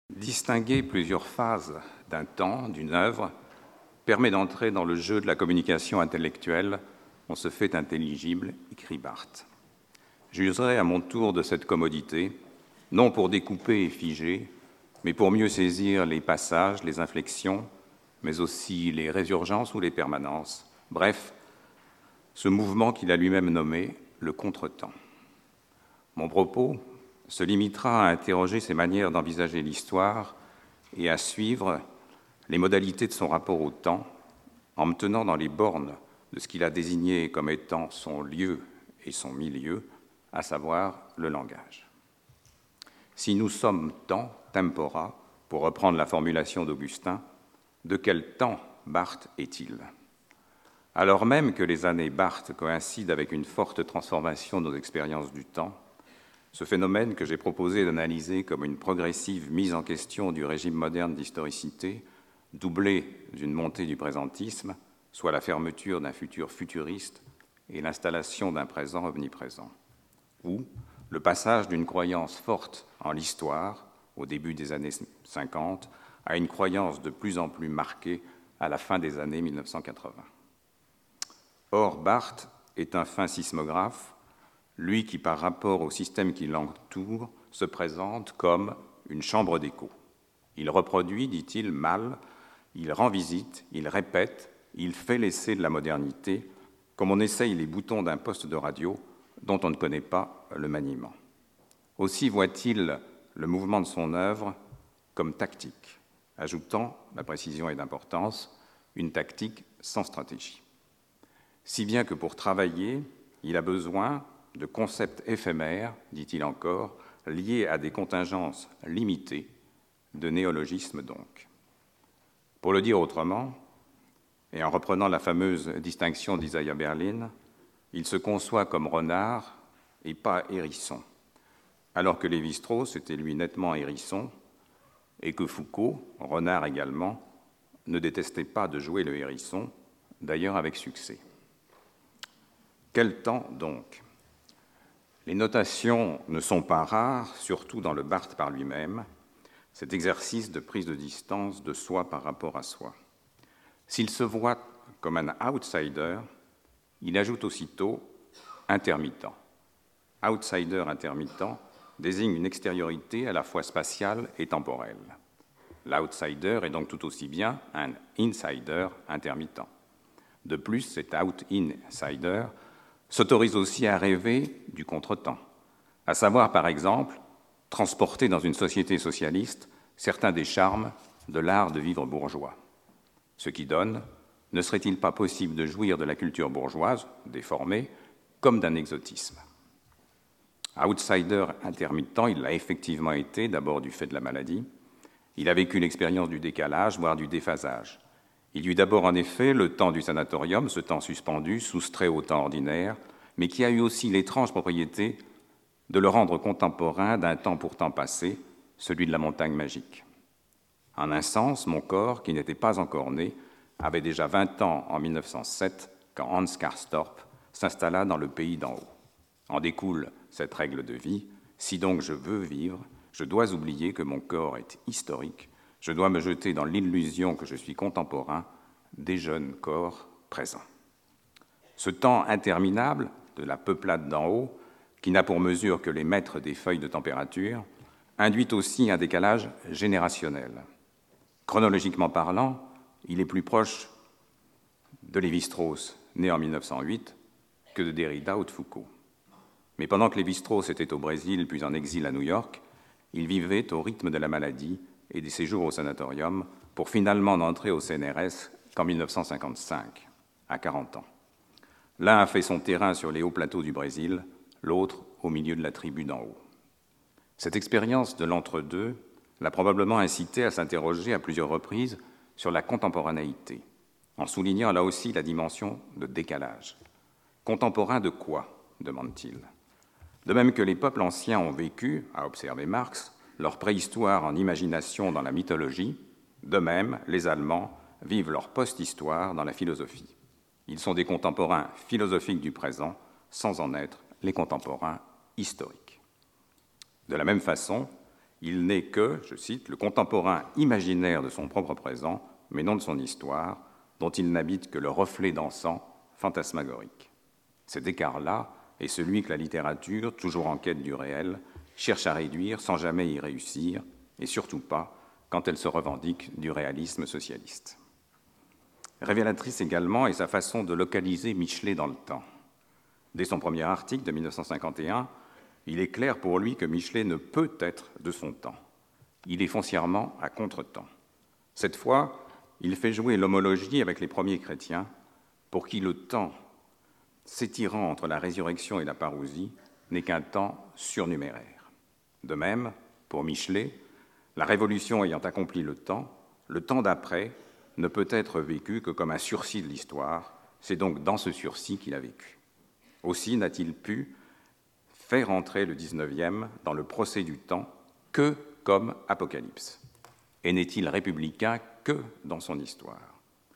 Distinguer plusieurs phases d'un temps, d'une œuvre, permet d'entrer dans le jeu de la communication intellectuelle. On se fait intelligible, écrit Barthes. J'userai à mon tour de cette commodité, non pour découper et figer, mais pour mieux saisir les passages, les inflexions, mais aussi les résurgences ou les permanences. Bref, ce mouvement qu'il a lui-même nommé le contretemps. Mon propos se limitera à interroger ses manières d'envisager l'histoire et à suivre les modalités de son rapport au temps, en me tenant dans les bornes de ce qu'il a désigné comme étant son lieu et son milieu, à savoir le langage. Si nous sommes temps, tempora, pour reprendre la formulation d'Augustin, de quel temps Barthes est-il ? Alors même que les années Barthes coïncident avec une forte transformation de nos expériences du temps, ce phénomène que j'ai proposé d'analyser comme une progressive mise en question du régime moderne d'historicité, doublée d'une montée du présentisme, soit la fermeture d'un futur futuriste et l'installation d'un présent omniprésent, ou le passage d'une croyance forte en l'histoire, au début des années 50, à une croyance de plus en plus marquée à la fin des années 1980. Or, Barthes est un fin sismographe, lui qui, par rapport au système qui l'entoure, se présente comme une chambre d'écho. Il reproduit, dit-il, mal, il rend visite, il répète, il fait l'essai de la modernité, comme on essaye les boutons d'un poste de radio dont on ne connaît pas le maniement. Aussi voit-il le mouvement de son œuvre comme tactique, ajoutant, la précision est d'importance, une tactique sans stratégie. Si bien que pour travailler, il a besoin de concepts éphémères, dit-il encore, liés à des contingences limitées, de néologismes donc. Pour le dire autrement, et en reprenant la fameuse distinction d'Isaiah Berlin, il se conçoit comme renard et pas hérisson, alors que Lévi-Strauss était lui nettement hérisson, et que Foucault, renard également, ne détestait pas de jouer le hérisson, d'ailleurs avec succès. Quel temps donc ? Les notations ne sont pas rares, surtout dans le Barthes par lui-même, cet exercice de prise de distance de soi par rapport à soi. S'il se voit comme un outsider, il ajoute aussitôt intermittent. Outsider intermittent désigne une extériorité à la fois spatiale et temporelle. L'outsider est donc tout aussi bien un insider intermittent. De plus, cet out-insider s'autorise aussi à rêver du contretemps, à savoir, par exemple, transporter dans une société socialiste certains des charmes de l'art de vivre bourgeois. Ce qui donne, ne serait-il pas possible de jouir de la culture bourgeoise, déformée, comme d'un exotisme ? Outsider intermittent, il l'a effectivement été, d'abord du fait de la maladie. Il a vécu l'expérience du décalage, voire du déphasage. Il y eut d'abord en effet le temps du sanatorium, ce temps suspendu, soustrait au temps ordinaire, mais qui a eu aussi l'étrange propriété de le rendre contemporain d'un temps pourtant passé, celui de la montagne magique. En un sens, mon corps, qui n'était pas encore né, avait déjà 20 ans en 1907, quand Hans Karstorp s'installa dans le pays d'en haut. En découle cette règle de vie, si donc je veux vivre, je dois oublier que mon corps est historique, je dois me jeter dans l'illusion que je suis contemporain des jeunes corps présents. Ce temps interminable de la peuplade d'en haut, qui n'a pour mesure que les mètres des feuilles de température, induit aussi un décalage générationnel. Chronologiquement parlant, il est plus proche de Lévi-Strauss, né en 1908, que de Derrida ou de Foucault. Mais pendant que Lévi-Strauss était au Brésil puis en exil à New York, il vivait au rythme de la maladie et des séjours au sanatorium pour finalement n'entrer au CNRS qu'en 1955, à 40 ans. L'un a fait son terrain sur les hauts plateaux du Brésil, l'autre au milieu de la tribu d'en haut. Cette expérience de l'entre-deux l'a probablement incité à s'interroger à plusieurs reprises sur la contemporanéité, en soulignant là aussi la dimension de décalage. Contemporain de quoi ? Demande-t-il. De même que les peuples anciens ont vécu, a observé Marx, leur préhistoire en imagination dans la mythologie, de même, les Allemands vivent leur post-histoire dans la philosophie. Ils sont des contemporains philosophiques du présent, sans en être les contemporains historiques. De la même façon, Il n'est que, je cite, le contemporain imaginaire de son propre présent, mais non de son histoire, dont il n'habite que le reflet dansant, fantasmagorique. Cet écart-là est celui que la littérature, toujours en quête du réel, cherche à réduire sans jamais y réussir, et surtout pas quand elle se revendique du réalisme socialiste. Révélatrice également est sa façon de localiser Michelet dans le temps. Dès son premier article de 1951, il est clair pour lui que Michelet ne peut être de son temps. Il est foncièrement à contre-temps. Cette fois, il fait jouer l'homologie avec les premiers chrétiens, pour qui le temps, s'étirant entre la résurrection et la parousie, n'est qu'un temps surnuméraire. De même, pour Michelet, la Révolution ayant accompli le temps d'après ne peut être vécu que comme un sursis de l'histoire. C'est donc dans ce sursis qu'il a vécu. Aussi n'a-t-il pu faire entrer le XIXe dans le procès du temps que comme apocalypse. Et n'est-il républicain que dans son histoire.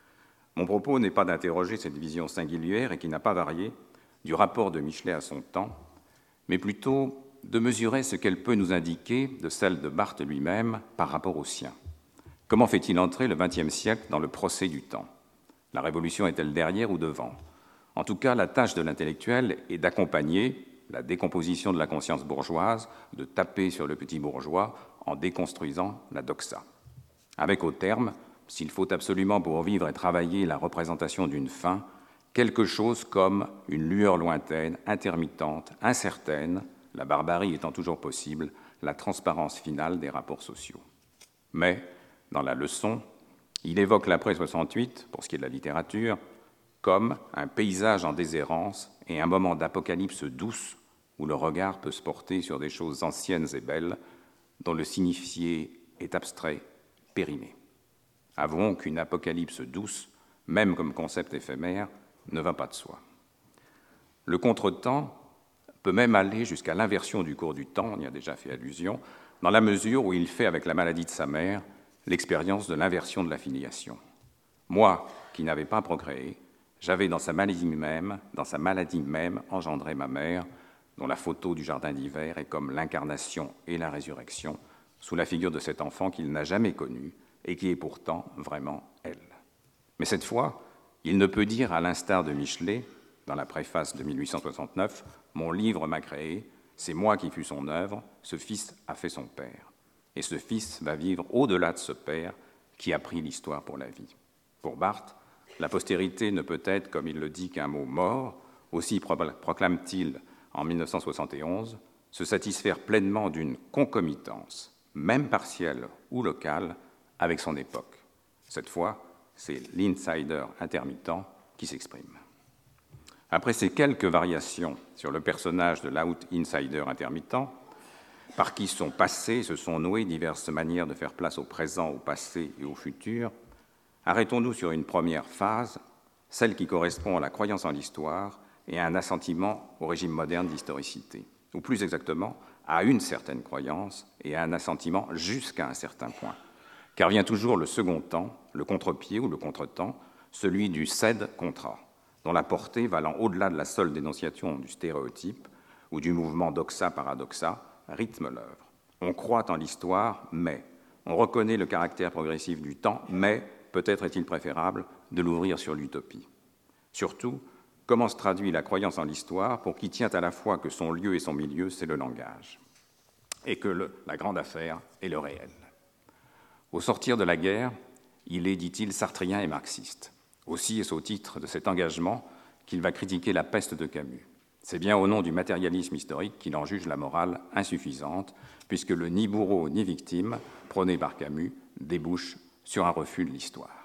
Mon propos n'est pas d'interroger cette vision singulière et qui n'a pas varié du rapport de Michelet à son temps, mais plutôt de mesurer ce qu'elle peut nous indiquer de celle de Barthes lui-même par rapport au sien. Comment fait-il entrer le XXe siècle dans le procès du temps? La Révolution est-elle derrière ou devant? En tout cas, la tâche de l'intellectuel est d'accompagner la décomposition de la conscience bourgeoise, de taper sur le petit bourgeois en déconstruisant la doxa. Avec au terme, s'il faut absolument pour vivre et travailler la représentation d'une fin, quelque chose comme une lueur lointaine, intermittente, incertaine, la barbarie étant toujours possible, la transparence finale des rapports sociaux. Mais, dans la leçon, il évoque l'après 68, pour ce qui est de la littérature, comme un paysage en déshérence et un moment d'apocalypse douce où le regard peut se porter sur des choses anciennes et belles dont le signifié est abstrait, périmé. Avouons qu'une apocalypse douce, même comme concept éphémère, ne va pas de soi. Le contretemps peut même aller jusqu'à l'inversion du cours du temps, on y a déjà fait allusion, dans la mesure où il fait avec la maladie de sa mère l'expérience de l'inversion de la filiation. Moi, qui n'avais pas procréé, j'avais dans sa maladie même engendré ma mère, dont la photo du jardin d'hiver est comme l'incarnation et la résurrection, sous la figure de cet enfant qu'il n'a jamais connu et qui est pourtant vraiment elle. Mais cette fois, il ne peut dire, à l'instar de Michelet, dans la préface de 1869, « Mon livre m'a créé, c'est moi qui fus son œuvre, ce fils a fait son père. Et ce fils va vivre au-delà de ce père qui a pris l'histoire pour la vie. » Pour Barthes, la postérité ne peut être, comme il le dit, qu'un mot mort, aussi proclame-t-il en 1971, se satisfaire pleinement d'une concomitance, même partielle ou locale, avec son époque. Cette fois, c'est l'insider intermittent qui s'exprime. Après ces quelques variations sur le personnage de l'out-insider intermittent, par qui sont passées, se sont nouées diverses manières de faire place au présent, au passé et au futur, arrêtons-nous sur une première phase, celle qui correspond à la croyance en l'histoire et à un assentiment au régime moderne d'historicité, ou plus exactement, à une certaine croyance et à un assentiment jusqu'à un certain point. Car vient toujours le second temps, le contre-pied ou le contre-temps, celui du cède-contra, dont la portée, valant au-delà de la seule dénonciation du stéréotype ou du mouvement doxa-paradoxa, rythme l'œuvre. On croit en l'histoire, mais on reconnaît le caractère progressif du temps, mais peut-être est-il préférable de l'ouvrir sur l'utopie. Surtout, comment se traduit la croyance en l'histoire pour qui tient à la fois que son lieu et son milieu, c'est le langage, et que la grande affaire est le réel. Au sortir de la guerre, il est, dit-il, sartrien et marxiste. Aussi est-ce au titre de cet engagement qu'il va critiquer la peste de Camus. C'est bien au nom du matérialisme historique qu'il en juge la morale insuffisante, puisque le ni bourreau ni victime, prôné par Camus, débouche sur un refus de l'histoire.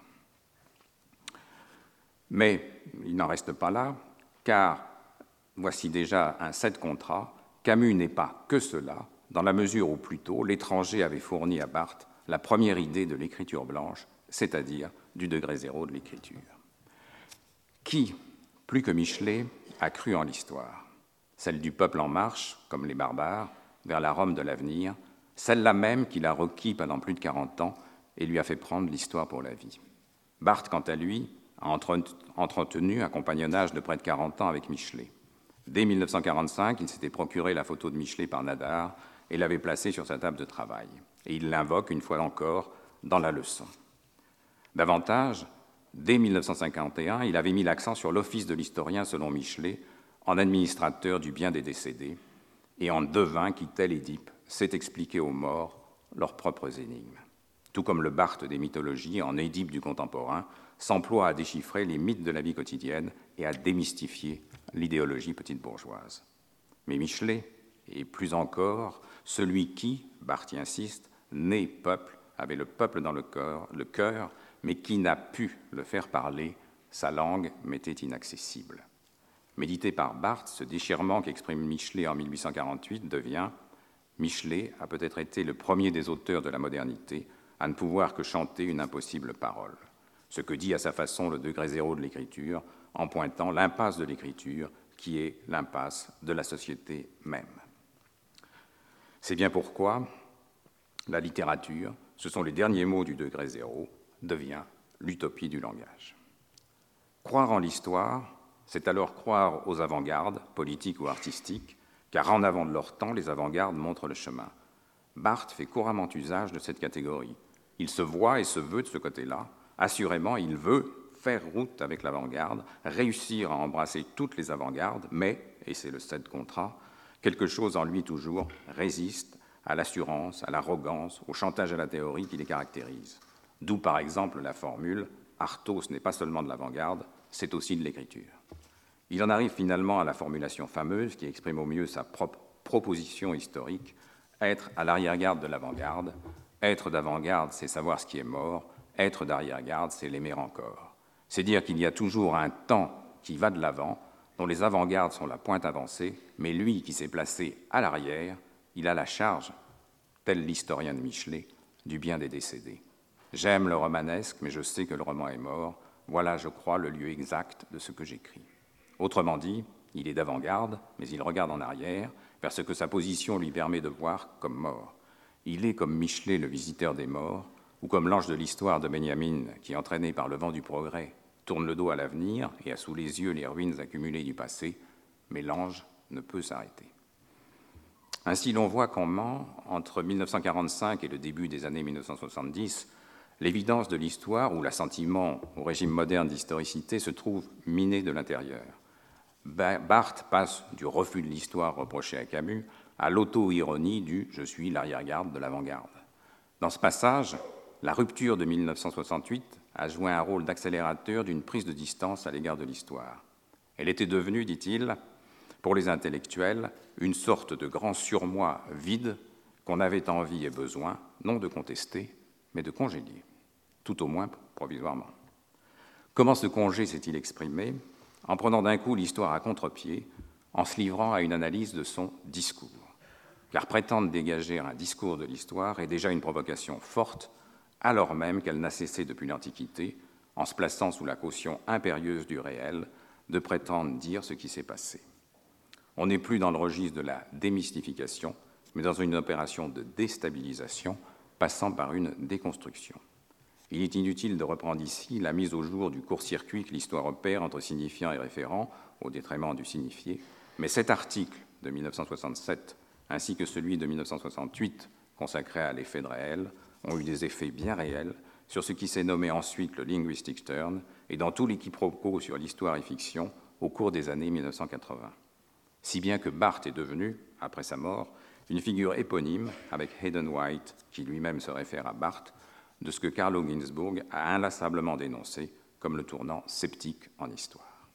Mais il n'en reste pas là, car voici déjà un cède-contra. Camus n'est pas que cela, dans la mesure où plutôt l'étranger avait fourni à Barthes la première idée de l'écriture blanche, c'est-à-dire du degré zéro de l'écriture. Qui, plus que Michelet, a cru en l'histoire? Celle du peuple en marche, comme les barbares, vers la Rome de l'avenir, celle-là même qu'il a requis pendant plus de 40 ans et lui a fait prendre l'histoire pour la vie. Barthes, quant à lui, a entretenu un compagnonnage de près de 40 ans avec Michelet. Dès 1945, il s'était procuré la photo de Michelet par Nadar et l'avait placé sur sa table de travail. Et il l'invoque une fois encore dans la leçon. Davantage, dès 1951, il avait mis l'accent sur l'office de l'historien selon Michelet, en administrateur du bien des décédés, et en devin qui, tel Édipe, sait expliquer aux morts leurs propres énigmes. Tout comme le Barthes des mythologies, en Édipe du contemporain, s'emploie à déchiffrer les mythes de la vie quotidienne et à démystifier l'idéologie petite bourgeoise. Mais Michelet, et plus encore, celui qui, Barthes y insiste, né peuple, avait le peuple dans le cœur, mais qui n'a pu le faire parler, sa langue m'était inaccessible. Médité par Barthes, ce déchirement qu'exprime Michelet en 1848 devient « Michelet a peut-être été le premier des auteurs de la modernité à ne pouvoir que chanter une impossible parole », ce que dit à sa façon le degré zéro de l'écriture, en pointant l'impasse de l'écriture qui est l'impasse de la société même. C'est bien pourquoi la littérature, ce sont les derniers mots du degré zéro, devient l'utopie du langage. Croire en l'histoire, c'est alors croire aux avant-gardes, politiques ou artistiques, car en avant de leur temps, les avant-gardes montrent le chemin. Barthes fait couramment usage de cette catégorie. Il se voit et se veut de ce côté-là. Assurément, il veut faire route avec l'avant-garde, réussir à embrasser toutes les avant-gardes, mais, et c'est le 7 contrat, quelque chose en lui toujours résiste à l'assurance, à l'arrogance, au chantage à la théorie qui les caractérise. D'où, par exemple, la formule « Artaud, ce n'est pas seulement de l'avant-garde, c'est aussi de l'écriture ». Il en arrive finalement à la formulation fameuse qui exprime au mieux sa propre proposition historique, être à l'arrière-garde de l'avant-garde, être d'avant-garde, c'est savoir ce qui est mort, être d'arrière-garde, c'est l'aimer encore. C'est dire qu'il y a toujours un temps qui va de l'avant, dont les avant-gardes sont la pointe avancée, mais lui qui s'est placé à l'arrière, il a la charge, tel l'historien de Michelet, du bien des décédés. J'aime le romanesque, mais je sais que le roman est mort. Voilà, je crois, le lieu exact de ce que j'écris. Autrement dit, il est d'avant-garde, mais il regarde en arrière, vers ce que sa position lui permet de voir comme mort. Il est comme Michelet, le visiteur des morts, ou comme l'ange de l'histoire de Benjamin, qui, entraîné par le vent du progrès, tourne le dos à l'avenir et a sous les yeux les ruines accumulées du passé, mais l'ange ne peut s'arrêter. Ainsi, l'on voit comment, entre 1945 et le début des années 1970, l'évidence de l'histoire ou l'assentiment au régime moderne d'historicité se trouve miné de l'intérieur. Barthes passe du refus de l'histoire reproché à Camus à l'auto-ironie du « je suis l'arrière-garde de l'avant-garde ». Dans ce passage, la rupture de 1968 a joué un rôle d'accélérateur d'une prise de distance à l'égard de l'histoire. Elle était devenue, dit-il, pour les intellectuels, une sorte de grand surmoi vide qu'on avait envie et besoin, non de contester, mais de congédier, tout au moins provisoirement. Comment ce congé s'est-il exprimé? En prenant d'un coup l'histoire à contre-pied, en se livrant à une analyse de son discours. Car prétendre dégager un discours de l'histoire est déjà une provocation forte, alors même qu'elle n'a cessé depuis l'Antiquité, en se plaçant sous la caution impérieuse du réel, de prétendre dire ce qui s'est passé. On n'est plus dans le registre de la démystification, mais dans une opération de déstabilisation, passant par une déconstruction. Il est inutile de reprendre ici la mise au jour du court-circuit que l'histoire opère entre signifiant et référent, au détriment du signifié, mais cet article de 1967, ainsi que celui de 1968, consacré à l'effet de réel, ont eu des effets bien réels sur ce qui s'est nommé ensuite le linguistic turn et dans tout l'équiproquo sur l'histoire et fiction au cours des années 1980. Si bien que Barthes est devenu, après sa mort, une figure éponyme avec Hayden White, qui lui-même se réfère à Barthes, de ce que Carlo Ginzburg a inlassablement dénoncé comme le tournant sceptique en histoire.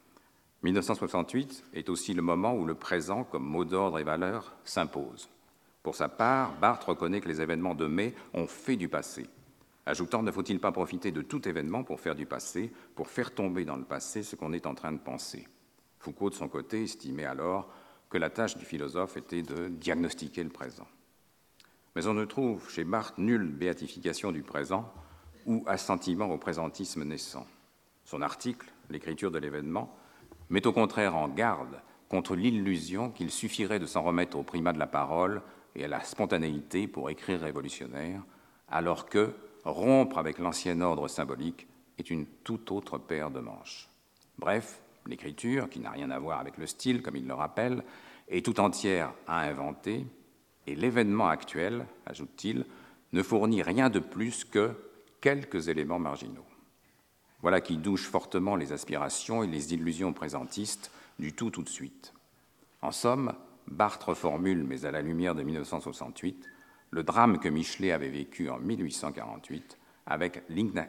1968 est aussi le moment où le présent, comme mot d'ordre et valeur, s'impose. Pour sa part, Barthes reconnaît que les événements de mai ont fait du passé, ajoutant « ne faut-il pas profiter de tout événement pour faire du passé, pour faire tomber dans le passé ce qu'on est en train de penser ?» Foucault, de son côté, estimait alors que la tâche du philosophe était de diagnostiquer le présent. Mais on ne trouve chez Barthes nulle béatification du présent ou assentiment au présentisme naissant. Son article, L'écriture de l'événement, met au contraire en garde contre l'illusion qu'il suffirait de s'en remettre au primat de la parole et à la spontanéité pour écrire révolutionnaire, alors que rompre avec l'ancien ordre symbolique est une toute autre paire de manches. Bref, l'écriture, qui n'a rien à voir avec le style, comme il le rappelle, est tout entière à inventer, Et l'événement actuel, ajoute-t-il, ne fournit rien de plus que quelques éléments marginaux. Voilà qui douche fortement les aspirations et les illusions présentistes du tout de suite. En somme, Barthes reformule, mais à la lumière de 1968, le drame que Michelet avait vécu en 1848 avec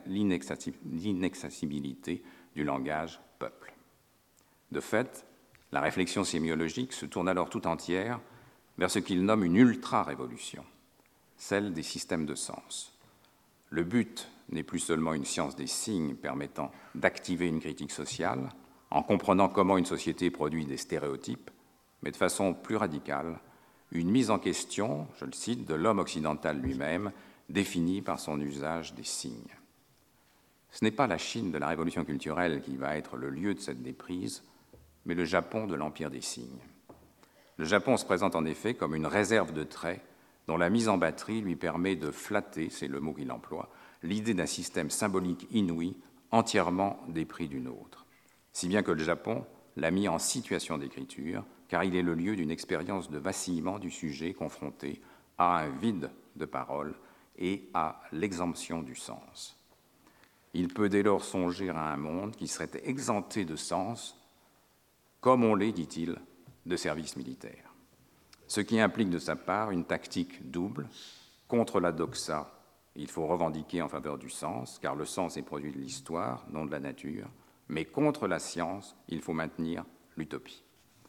l'inaccessibilité du langage peuple. De fait, la réflexion sémiologique se tourne alors tout entière vers ce qu'il nomme une ultra-révolution, celle des systèmes de sens. Le but n'est plus seulement une science des signes permettant d'activer une critique sociale, en comprenant comment une société produit des stéréotypes, mais de façon plus radicale, une mise en question, je le cite, de l'homme occidental lui-même, défini par son usage des signes. Ce n'est pas la Chine de la révolution culturelle qui va être le lieu de cette déprise, mais le Japon de l'empire des signes. Le Japon se présente en effet comme une réserve de traits dont la mise en batterie lui permet de flatter, c'est le mot qu'il emploie, l'idée d'un système symbolique inouï, entièrement dépris d'une autre. Si bien que le Japon l'a mis en situation d'écriture, car il est le lieu d'une expérience de vacillement du sujet confronté à un vide de parole et à l'exemption du sens. Il peut dès lors songer à un monde qui serait exempté de sens, comme on l'est, dit-il, de service militaire. Ce qui implique de sa part une tactique double. Contre la doxa, il faut revendiquer en faveur du sens, car le sens est produit de l'histoire, non de la nature, mais contre la science, il faut maintenir l'utopie.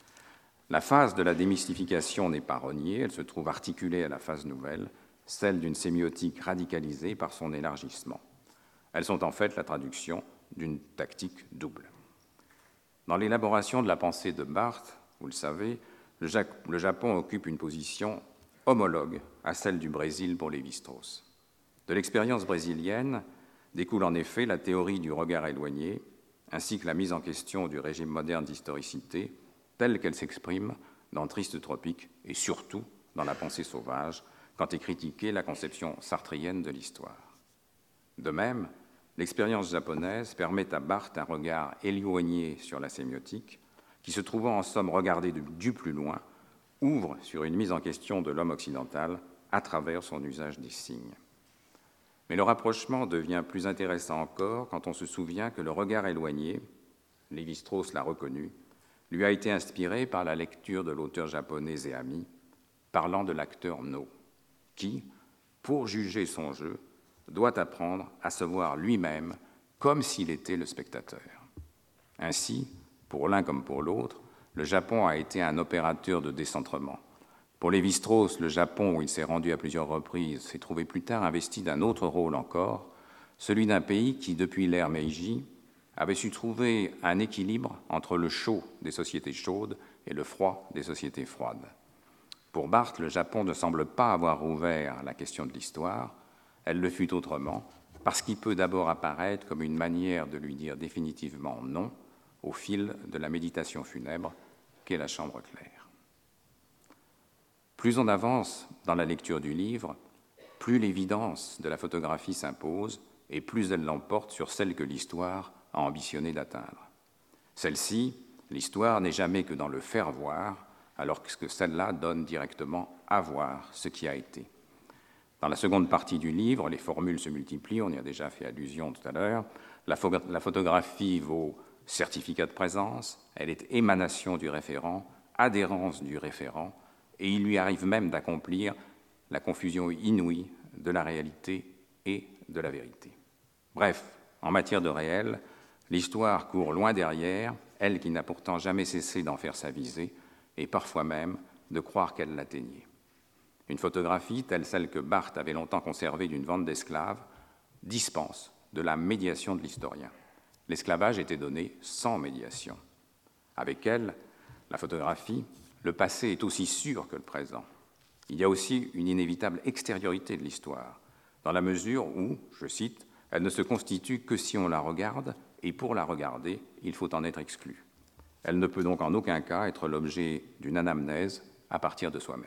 La phase de la démystification n'est pas reniée, elle se trouve articulée à la phase nouvelle, celle d'une sémiotique radicalisée par son élargissement. Elles sont en fait la traduction d'une tactique double. Dans l'élaboration de la pensée de Barthes, vous le savez, le Japon occupe une position homologue à celle du Brésil pour Lévi-Strauss. De l'expérience brésilienne découle en effet la théorie du regard éloigné, ainsi que la mise en question du régime moderne d'historicité, telle qu'elle s'exprime dans Triste Tropique et surtout dans La pensée sauvage, quand est critiquée la conception sartrienne de l'histoire. De même, l'expérience japonaise permet à Barthes un regard éloigné sur la sémiotique, qui, se trouvant en somme regardée du plus loin, ouvre sur une mise en question de l'homme occidental à travers son usage des signes. Mais le rapprochement devient plus intéressant encore quand on se souvient que le regard éloigné, Lévi-Strauss l'a reconnu, lui a été inspiré par la lecture de l'auteur japonais et ami, parlant de l'acteur No, qui, pour juger son jeu, doit apprendre à se voir lui-même comme s'il était le spectateur. Ainsi, pour l'un comme pour l'autre, le Japon a été un opérateur de décentrement. Pour Lévi-Strauss, le Japon, où il s'est rendu à plusieurs reprises, s'est trouvé plus tard investi d'un autre rôle encore, celui d'un pays qui, depuis l'ère Meiji, avait su trouver un équilibre entre le chaud des sociétés chaudes et le froid des sociétés froides. Pour Barthes, le Japon ne semble pas avoir ouvert la question de l'histoire, elle le fut autrement, parce qu'il peut d'abord apparaître comme une manière de lui dire définitivement non au fil de la méditation funèbre qu'est la chambre claire. Plus on avance dans la lecture du livre, plus l'évidence de la photographie s'impose et plus elle l'emporte sur celle que l'histoire a ambitionné d'atteindre. Celle-ci, l'histoire, n'est jamais que dans le faire voir, alors que celle-là donne directement à voir ce qui a été. Dans la seconde partie du livre, les formules se multiplient, on y a déjà fait allusion tout à l'heure. La photographie vaut certificat de présence, elle est émanation du référent, adhérence du référent, et il lui arrive même d'accomplir la confusion inouïe de la réalité et de la vérité. Bref, en matière de réel, l'histoire court loin derrière, elle qui n'a pourtant jamais cessé d'en faire sa visée, et parfois même de croire qu'elle l'atteignait. Une photographie, telle celle que Barthes avait longtemps conservée d'une vente d'esclaves, dispense de la médiation de l'historien. L'esclavage était donné sans médiation. Avec elle, la photographie, le passé est aussi sûr que le présent. Il y a aussi une inévitable extériorité de l'histoire, dans la mesure où, je cite, « elle ne se constitue que si on la regarde, et pour la regarder, il faut en être exclu. Elle ne peut donc en aucun cas être l'objet d'une anamnèse à partir de soi-même. »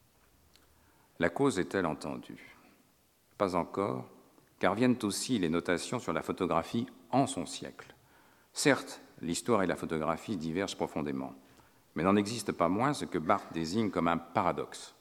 La cause est-elle entendue? Pas encore, car viennent aussi les notations sur la photographie en son siècle. Certes, l'histoire et la photographie divergent profondément, mais n'en existe pas moins ce que Barthes désigne comme un paradoxe.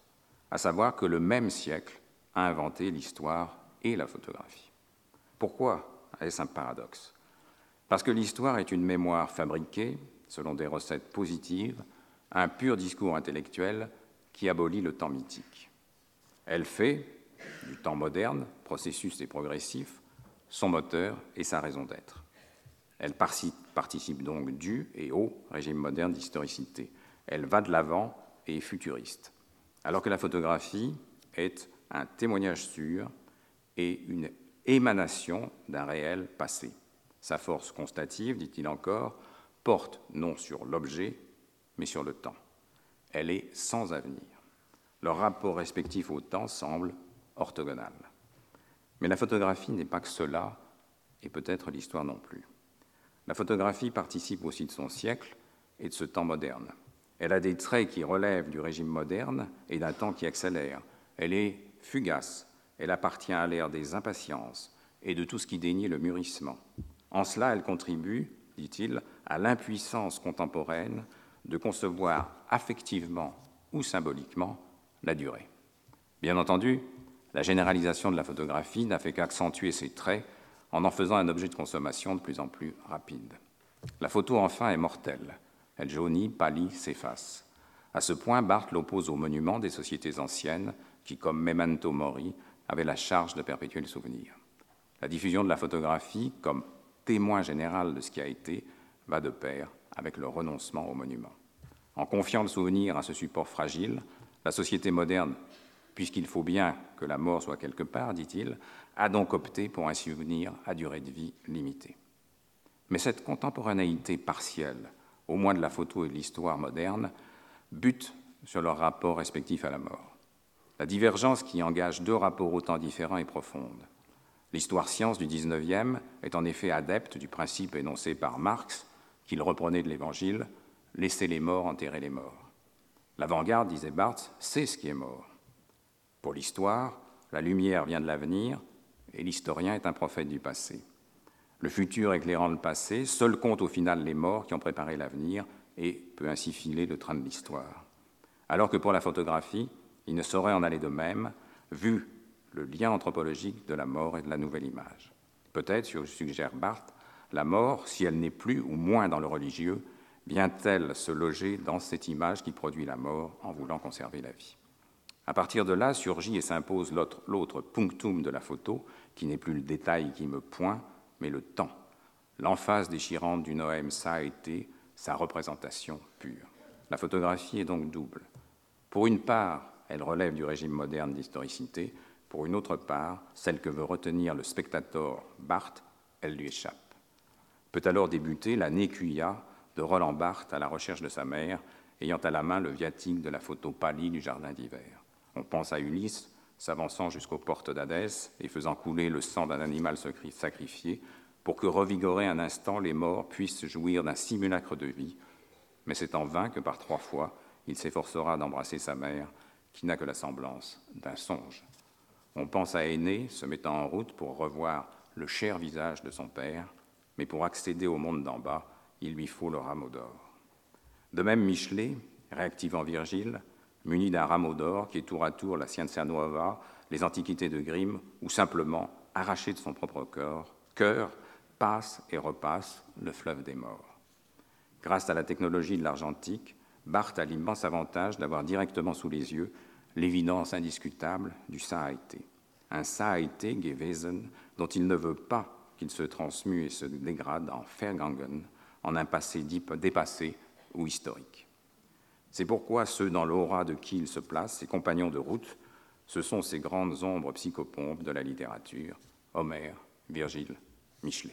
à savoir que le même siècle a inventé l'histoire et la photographie. Pourquoi est-ce un paradoxe? Parce que l'histoire est une mémoire fabriquée, selon des recettes positives, un pur discours intellectuel qui abolit le temps mythique. Elle fait du temps moderne, processus et progressif, son moteur et sa raison d'être. Elle participe donc du et au régime moderne d'historicité. Elle va de l'avant et est futuriste. Alors que la photographie est un témoignage sûr et une émanation d'un réel passé. Sa force constative, dit-il encore, porte non sur l'objet, mais sur le temps. Elle est sans avenir. Leur rapport respectif au temps semble orthogonal. Mais la photographie n'est pas que cela, et peut-être l'histoire non plus. La photographie participe aussi de son siècle et de ce temps moderne. Elle a des traits qui relèvent du régime moderne et d'un temps qui accélère. Elle est fugace, elle appartient à l'ère des impatiences et de tout ce qui dénie le mûrissement. En cela, elle contribue, dit-il, à l'impuissance contemporaine de concevoir affectivement ou symboliquement la durée. Bien entendu, la généralisation de la photographie n'a fait qu'accentuer ces traits en faisant un objet de consommation de plus en plus rapide. La photo, enfin, est mortelle. Elle jaunit, pâlit, s'efface. À ce point, Barthes l'oppose au monument des sociétés anciennes qui, comme Memento Mori, avaient la charge de perpétuer le souvenir. La diffusion de la photographie, comme témoin général de ce qui a été, va de pair avec le renoncement au monument. En confiant le souvenir à ce support fragile, la société moderne, puisqu'il faut bien que la mort soit quelque part, dit-il, a donc opté pour un souvenir à durée de vie limitée. Mais cette contemporanéité partielle, au moins de la photo et de l'histoire moderne, bute sur leur rapport respectif à la mort. La divergence qui engage deux rapports au temps différents est profonde. L'histoire-science du XIXe est en effet adepte du principe énoncé par Marx, qu'il reprenait de l'Évangile, « laissez les morts enterrer les morts ». L'avant-garde, disait Barthes, sait ce qui est mort. Pour l'histoire, la lumière vient de l'avenir et l'historien est un prophète du passé. Le futur éclairant le passé, seul compte au final les morts qui ont préparé l'avenir et peut ainsi filer le train de l'histoire. Alors que pour la photographie, il ne saurait en aller de même, vu le lien anthropologique de la mort et de la nouvelle image. Peut-être, suggère Barthes, la mort, si elle n'est plus ou moins dans le religieux, vient-elle se loger dans cette image qui produit la mort en voulant conserver la vie. À partir de là, surgit et s'impose l'autre punctum de la photo, qui n'est plus le détail qui me pointe, mais le temps. L'emphase déchirante du noème, ça a été sa représentation pure. La photographie est donc double. Pour une part, elle relève du régime moderne d'historicité. Pour une autre part, celle que veut retenir le spectateur Barthes, elle lui échappe. Peut alors débuter la nécuia de Roland Barthes à la recherche de sa mère, ayant à la main le viatique de la photo pâlie du jardin d'hiver. On pense à Ulysse, s'avançant jusqu'aux portes d'Hadès et faisant couler le sang d'un animal sacrifié pour que, revigorés un instant, les morts puissent jouir d'un simulacre de vie. Mais c'est en vain que par 3 fois, il s'efforcera d'embrasser sa mère, qui n'a que la semblance d'un songe. On pense à Énée se mettant en route pour revoir le cher visage de son père, mais pour accéder au monde d'en bas, il lui faut le rameau d'or. De même, Michelet, réactivant Virgile, muni d'un rameau d'or qui est tour à tour la Scienza Nuova, les Antiquités de Grimm, ou simplement, arraché de son propre cœur, passe et repasse le fleuve des morts. Grâce à la technologie de l'argentique, Barthes a l'immense avantage d'avoir directement sous les yeux l'évidence indiscutable du ça a été. Un ça a été, gewesen, dont il ne veut pas qu'il se transmue et se dégrade en vergangen, en un passé dépassé ou historique. C'est pourquoi ceux dans l'aura de qui il se place, ses compagnons de route, ce sont ces grandes ombres psychopompes de la littérature, Homère, Virgile, Michelet.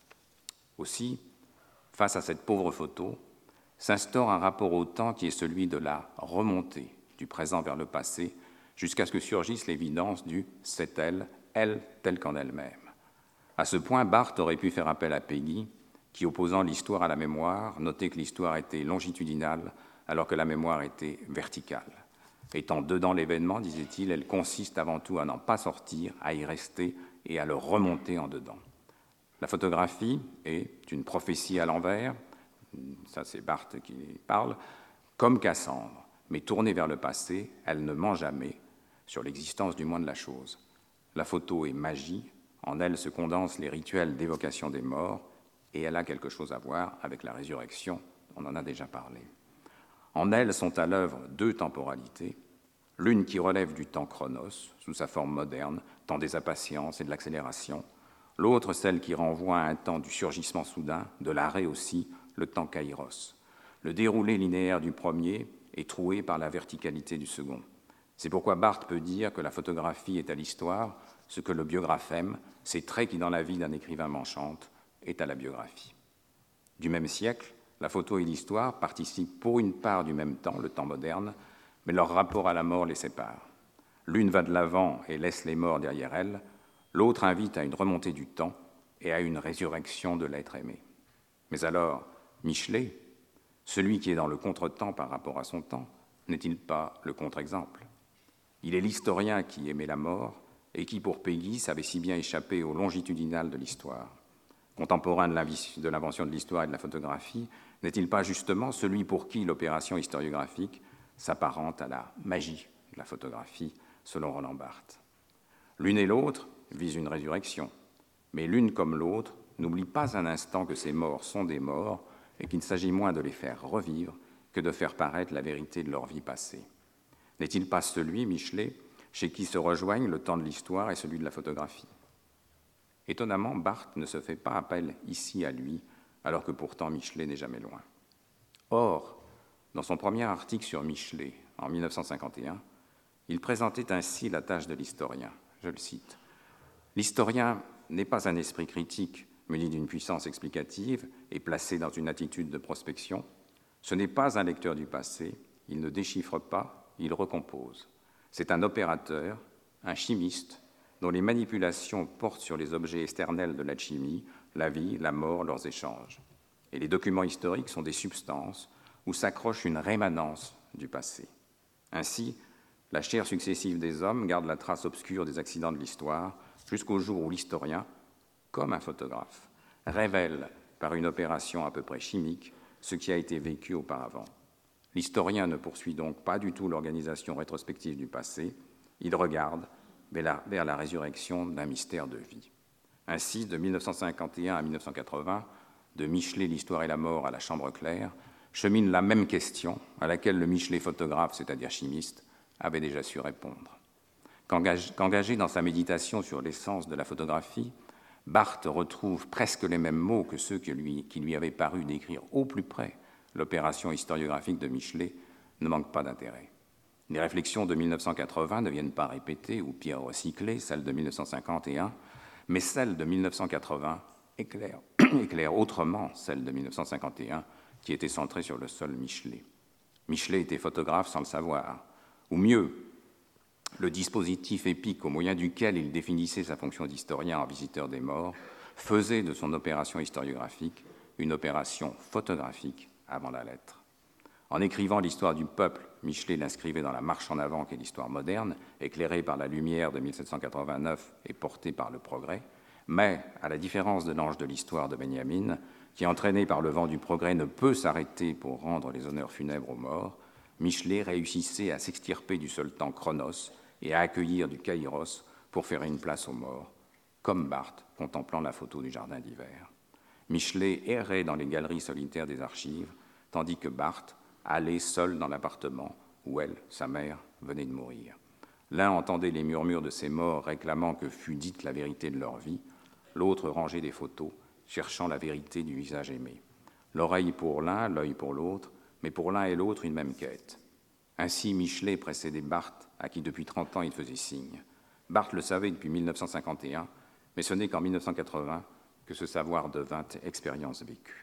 Aussi, face à cette pauvre photo, s'instaure un rapport au temps qui est celui de la remontée du présent vers le passé, jusqu'à ce que surgisse l'évidence du « c'est elle, elle telle qu'en elle-même ». À ce point, Barthes aurait pu faire appel à Peggy, qui, opposant l'histoire à la mémoire, notait que l'histoire était longitudinale alors que la mémoire était verticale. Étant dedans l'événement, disait-il, elle consiste avant tout à n'en pas sortir, à y rester et à le remonter en dedans. La photographie est une prophétie à l'envers, ça c'est Barthes qui parle, comme Cassandre, mais tournée vers le passé, elle ne ment jamais sur l'existence du moins de la chose. La photo est magie, en elle se condensent les rituels d'évocation des morts, et elle a quelque chose à voir avec la résurrection, on en a déjà parlé. En elle sont à l'œuvre deux temporalités, l'une qui relève du temps chronos, sous sa forme moderne, temps des impatiences et de l'accélération, l'autre celle qui renvoie à un temps du surgissement soudain, de l'arrêt aussi, le temps kairos. Le déroulé linéaire du premier est troué par la verticalité du second. C'est pourquoi Barthes peut dire que la photographie est à l'histoire ce que le biographème, ces traits qui dans la vie d'un écrivain m'enchantent, est à la biographie. Du même siècle, la photo et l'histoire participent pour une part du même temps, le temps moderne, mais leur rapport à la mort les sépare. L'une va de l'avant et laisse les morts derrière elle, l'autre invite à une remontée du temps et à une résurrection de l'être aimé. Mais alors, Michelet, celui qui est dans le contre-temps par rapport à son temps, n'est-il pas le contre-exemple? Il est l'historien qui aimait la mort et qui, pour Péguy, savait si bien échapper au longitudinal de l'histoire. Contemporain de l'invention de l'histoire et de la photographie, n'est-il pas justement celui pour qui l'opération historiographique s'apparente à la magie de la photographie, selon Roland Barthes? L'une et l'autre visent une résurrection, mais l'une comme l'autre n'oublie pas un instant que ces morts sont des morts et qu'il s'agit moins de les faire revivre que de faire paraître la vérité de leur vie passée. N'est-il pas celui, Michelet, chez qui se rejoignent le temps de l'histoire et celui de la photographie? Étonnamment, Barthes ne se fait pas appel ici à lui, alors que pourtant Michelet n'est jamais loin. Or, dans son premier article sur Michelet, en 1951, il présentait ainsi la tâche de l'historien. Je le cite. « L'historien n'est pas un esprit critique muni d'une puissance explicative et placé dans une attitude de prospection. Ce n'est pas un lecteur du passé, il ne déchiffre pas, il recompose. C'est un opérateur, un chimiste, dont les manipulations portent sur les objets externels de l'alchimie, la vie, la mort, leurs échanges. Et les documents historiques sont des substances où s'accroche une rémanence du passé. Ainsi, la chair successive des hommes garde la trace obscure des accidents de l'histoire jusqu'au jour où l'historien, comme un photographe, révèle par une opération à peu près chimique ce qui a été vécu auparavant. L'historien ne poursuit donc pas du tout l'organisation rétrospective du passé, il regarde vers la résurrection d'un mystère de vie. Ainsi, de 1951 à 1980, de Michelet, l'histoire et la mort à la Chambre claire, chemine la même question à laquelle le Michelet photographe, c'est-à-dire chimiste, avait déjà su répondre. Qu'engagé dans sa méditation sur l'essence de la photographie, Barthes retrouve presque les mêmes mots que ceux qui lui avaient paru décrire au plus près l'opération historiographique de Michelet, ne manquent pas d'intérêt. Les réflexions de 1980 ne viennent pas répéter ou pire recycler celles de 1951, mais celles de 1980 éclairent autrement celles de 1951 qui étaient centrées sur le seul Michelet. Michelet était photographe sans le savoir, ou mieux, le dispositif épique au moyen duquel il définissait sa fonction d'historien en visiteur des morts faisait de son opération historiographique une opération photographique avant la lettre. En écrivant l'histoire du peuple, Michelet l'inscrivait dans la marche en avant qu'est l'histoire moderne, éclairée par la lumière de 1789 et portée par le progrès, mais, à la différence de l'ange de l'histoire de Benjamin, qui, entraîné par le vent du progrès, ne peut s'arrêter pour rendre les honneurs funèbres aux morts, Michelet réussissait à s'extirper du seul temps chronos et à accueillir du kairos pour faire une place aux morts, comme Barthes contemplant la photo du jardin d'hiver. Michelet errait dans les galeries solitaires des archives, tandis que Barthes allait seul dans l'appartement où elle, sa mère, venait de mourir. L'un entendait les murmures de ces morts réclamant que fût dite la vérité de leur vie, l'autre rangeait des photos, cherchant la vérité du visage aimé. L'oreille pour l'un, l'œil pour l'autre, mais pour l'un et l'autre une même quête. Ainsi, Michelet précédait Barthes, à qui depuis 30 ans il faisait signe. Barthes le savait depuis 1951, mais ce n'est qu'en 1980 que ce savoir devint expérience vécue.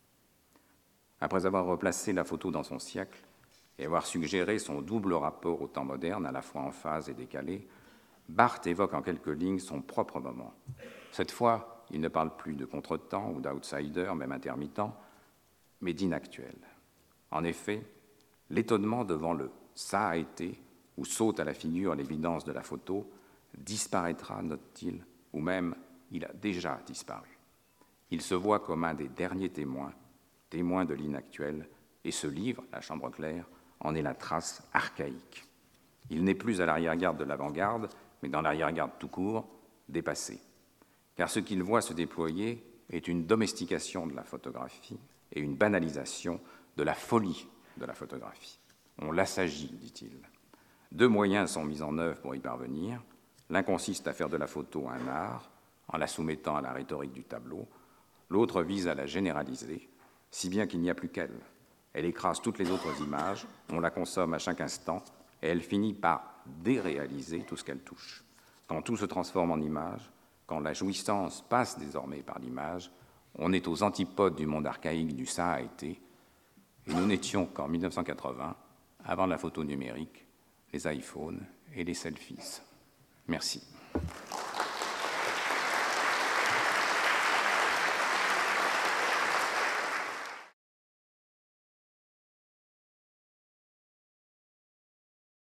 Après avoir replacé la photo dans son siècle et avoir suggéré son double rapport au temps moderne, à la fois en phase et décalé, Barthes évoque en quelques lignes son propre moment. Cette fois, il ne parle plus de contretemps ou d'outsider, même intermittent, mais d'inactuel. En effet, l'étonnement devant le « ça a été » où saute à la figure l'évidence de la photo disparaîtra, note-t-il, ou même il a déjà disparu. Il se voit comme un des derniers témoins de l'inactuel, et ce livre, La Chambre claire, en est la trace archaïque. Il n'est plus à l'arrière-garde de l'avant-garde, mais dans l'arrière-garde tout court, dépassé. Car ce qu'il voit se déployer est une domestication de la photographie et une banalisation de la folie de la photographie. On l'assagit, dit-il. 2 moyens sont mis en œuvre pour y parvenir. L'un consiste à faire de la photo un art, en la soumettant à la rhétorique du tableau. L'autre vise à la généraliser, si bien qu'il n'y a plus qu'elle. Elle écrase toutes les autres images, on la consomme à chaque instant, et elle finit par déréaliser tout ce qu'elle touche. Quand tout se transforme en image, quand la jouissance passe désormais par l'image, on est aux antipodes du monde archaïque du ça a été, et nous n'étions qu'en 1980, avant la photo numérique, les iPhones et les selfies. Merci.